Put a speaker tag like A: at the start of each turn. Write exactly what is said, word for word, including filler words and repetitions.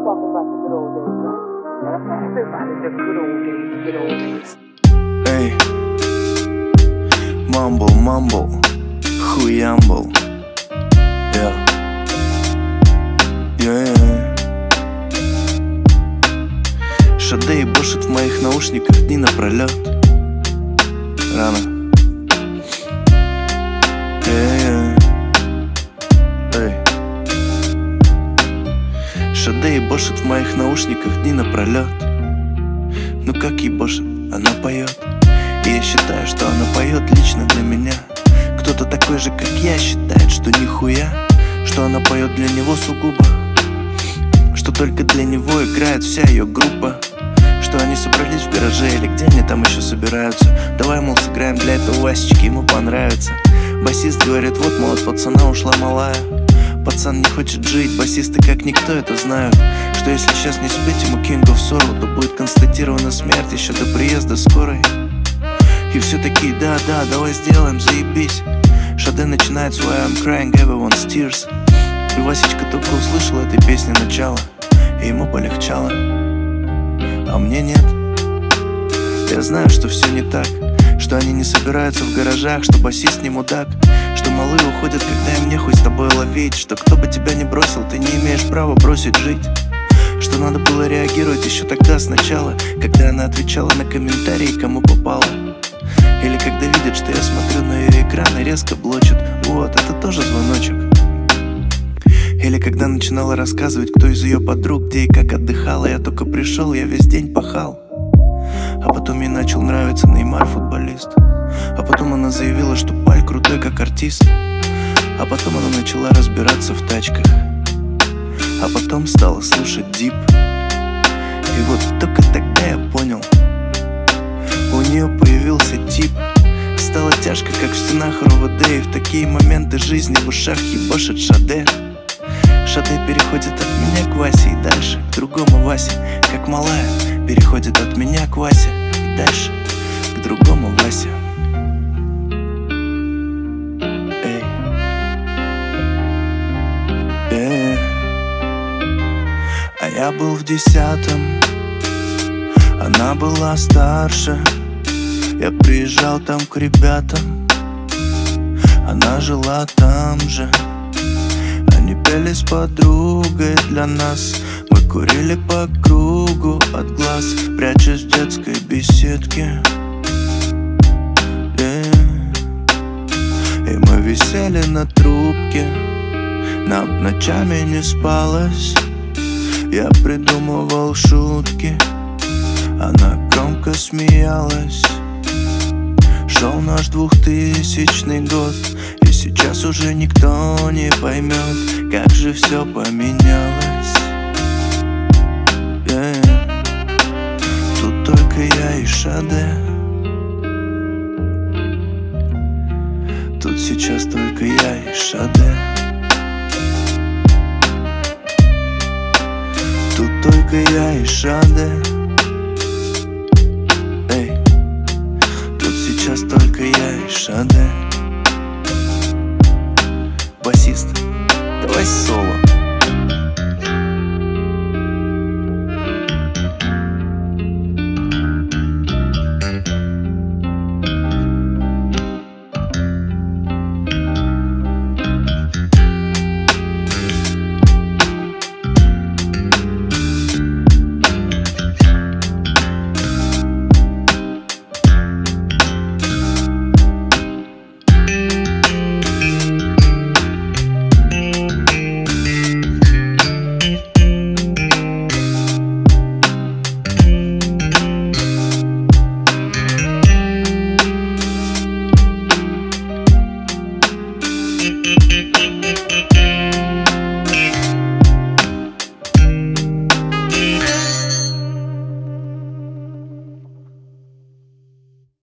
A: talking about the good old days, right? Everybody, the good old days, good old days.
B: Эй, мамбл, мамбл, хуямбл. Я, я, Шаде ебошит в моих наушниках дни напролет. Рано. Эй, эй. Шаде ебошит в моих наушниках дни напролет. Ну как ебошит, она поет. И я считаю, что она поет лично для меня. Кто-то такой же, как я, считает, что нихуя, что она поет для него сугубо, что только для него играет вся ее группа, что они собрались в гараже или где они там еще собираются. Давай, мол, сыграем для этого Васечки, ему понравится. Басист говорит, вот, мол, от пацана ушла малая. Пацан не хочет жить, басисты как никто это знают, что если сейчас не спеть ему King of Sorrow, то будет констатирована смерть еще до приезда скорой. И все такие, да, да, давай сделаем, заебись. Шаде начинает свой I'm crying, everyone's tears. И Васечка только услышал этой песни начало, и ему полегчало, а мне нет. Я знаю, что все не так, что они не собираются в гаражах, что басист не мудак, что малые уходят, когда им нехуй с тобой ловить, что кто бы тебя не бросил, ты не имеешь права бросить жить, что надо было реагировать еще тогда сначала, когда она отвечала на комментарии, кому попало. Или когда видят, что я смотрю на ее экран и резко блочит. Вот, это тоже звоночек. Или когда начинала рассказывать, кто из ее подруг где и как отдыхала. Я только пришел, я весь день пахал. А потом ей начал нравиться Неймар, футболист. А потом она заявила, что Паль крутой как артист. А потом она начала разбираться в тачках. А потом стала слушать Дип. И вот только тогда я понял, у нее появился тип. Стало тяжко, как в стенах РОВД. И в такие моменты жизни в ушах ебошит Шаде. Шаде переходит от меня к Васе и дальше к другому Васе, как малая переходит от меня к Васе и дальше к другому Васе. Эй, эй. А я был в десятом, она была старше. Я приезжал там к ребятам, она жила там же. Они пели с подругой для нас, мы курили по кругу от глаз, прячась в детской беседке. И мы висели на трубке, нам ночами не спалось. Я придумывал шутки, она громко смеялась. Шел наш двухтысячный год, и сейчас уже никто не поймет, как же все поменялось. Yeah. Тут только я и Шаде. Тут сейчас только я и Шаде. Тут только я и Шаде. Сейчас только я и Шаде. Басист, давай соло.